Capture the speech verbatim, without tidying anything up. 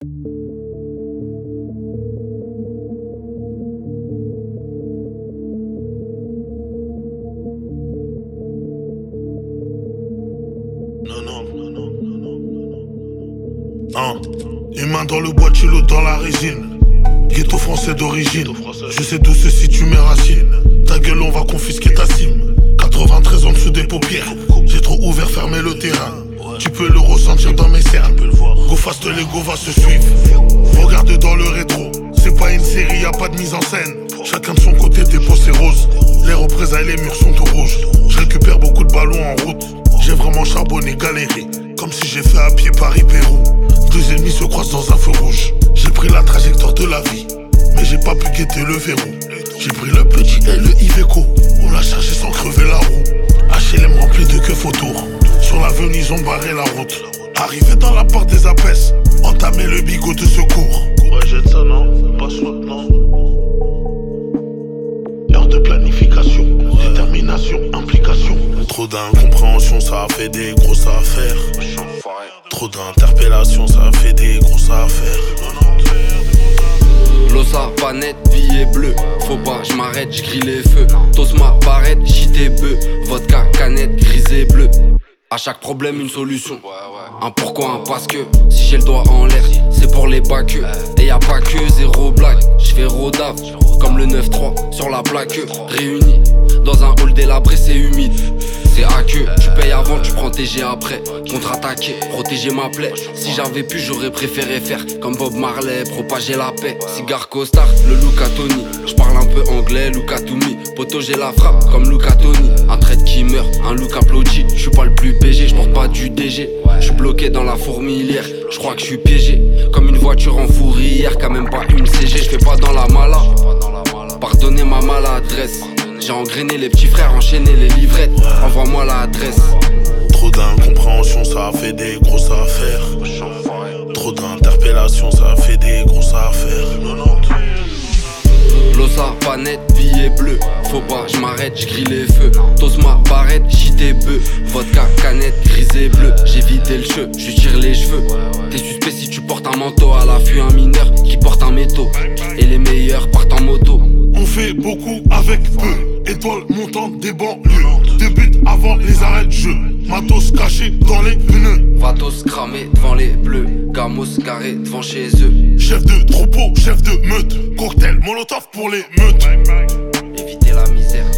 Hein. Une main dans le boîtier, l'autre dans la résine. Ghetto français d'origine. Je sais d'où se situent mes racines. Ta gueule, on va confisquer ta cime. quatre-vingt-treize en dessous des paupières. J'ai trop ouvert, fermé le terrain. Tu peux le ressentir dans mes cernes. Go fast, l'ego va se suivre. Regarde dans le rétro. C'est pas une série, y a pas de mise en scène. Chacun de son côté, tes peaux c'est rose. Les représailles, les murs sont tout rouges. Je récupère beaucoup de ballons en route. J'ai vraiment charbonné, galéré. Comme si j'ai fait à pied Paris-Pérou. Deux ennemis se croisent dans un feu rouge. J'ai pris la trajectoire de la vie, mais j'ai pas pu guetter le verrou. J'ai pris le petit et le Iveco. On l'a chargé sans crever la roue. H L M rempli de keufs autour. Sur l'avenue ils ont barré la route. Arrivé dans la porte des apès, entamé le bigot de secours. Ouais, jette ça non, pas maintenant. Heure de planification, ouais. Détermination, implication. Trop d'incompréhension, ça a fait des grosses affaires. Trop d'interpellations, ça a fait des grosses affaires. Losa, panette, billet bleu. Faut pas, j'm'arrête, j'grille les feux. T'oses ma barrette, j'ité bœuf. Vodka, canette, grise et bleu. À chaque problème, une solution. Un pourquoi, un parce que. Si j'ai le doigt en l'air, c'est pour les baqueux. Et y'a pas que zéro blague. J'fais rodave, comme le neuf trois sur la plaque. Réunis dans un hall délabré, c'est humide. C'est à que tu payes avant, tu prends T G après. Contre-attaquer, protéger ma plaie. Si j'avais pu, j'aurais préféré faire comme Bob Marley, propager la paix. Cigare costard, le Luca Tony. J'parle un peu anglais, Luca Toumi. Poto, j'ai la frappe comme Luca Tony. Un trade qui meurt, un look applaudi. J'suis pas le plus B G, j'porte pas du D G. J'suis bloqué dans la fourmilière, j'crois que j'suis piégé. Comme une voiture en fourrière, quand même pas une C G. J'fais pas dans la mala. Pardonnez ma maladresse. J'ai engrainé les petits frères, enchaîné les livrettes. Envoie-moi l'adresse. Trop d'incompréhension, ça a fait des grosses affaires. Trop d'interpellations, ça a fait des grosses affaires. Losa, panette, billet bleu. Faut pas, j'm'arrête, j'grille les feux. T'oses ma barrette, j'ité bœuf. Vodka, canette, grise et bleu. J'ai vidé le jeu, j'lui tire les cheveux. T'es suspect si tu portes un manteau. À l'affût un mineur qui porte un métaux. Et les meilleurs partent en moto. On fait beaucoup avec peu. Étoile montante des banlieues. Deux buts avant les arrêts de jeu. Matos caché dans les pneus. Vatos cramé devant les bleus. Gamos carré devant chez eux. Chef de troupeau, chef de meute. Cocktail molotov pour les meutes. Éviter la misère.